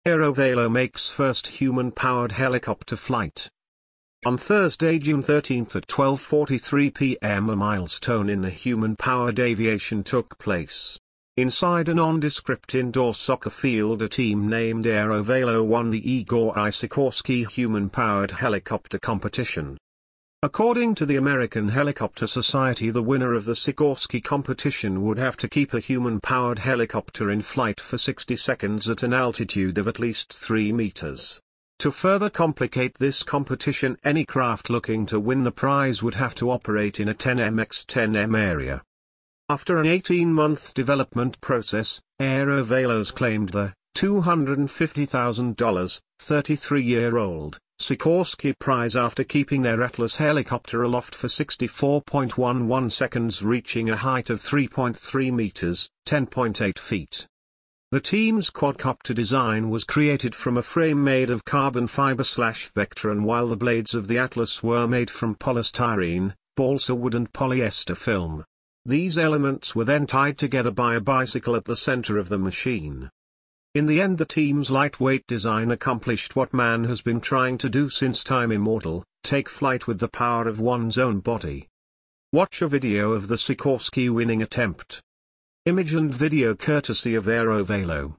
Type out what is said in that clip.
Aerovelo makes first human-powered helicopter flight. On Thursday, June 13 at 12:43 p.m. a milestone in human-powered aviation took place. Inside a nondescript indoor soccer field, a team named Aerovelo won the Igor I. Sikorsky human-powered helicopter competition. According to the American Helicopter Society, the winner of the Sikorsky competition would have to keep a human-powered helicopter in flight for 60 seconds at an altitude of at least 3 meters. To further complicate this competition, any craft looking to win the prize would have to operate in a 10m×10m area. After an 18-month development process, Aerovelo's claimed the $250,000, 33-year-old, Sikorsky Prize after keeping their Atlas helicopter aloft for 64.11 seconds, reaching a height of 3.3 meters, 10.8 feet. The team's quadcopter design was created from a frame made of carbon fiber/Vectron, while the blades of the Atlas were made from polystyrene, balsa wood and polyester film. These elements were then tied together by a bicycle at the center of the machine. In the end, the team's lightweight design accomplished what man has been trying to do since time immemorial: take flight with the power of one's own body. Watch a video of the Sikorsky winning attempt. Image and video courtesy of Aerovelo.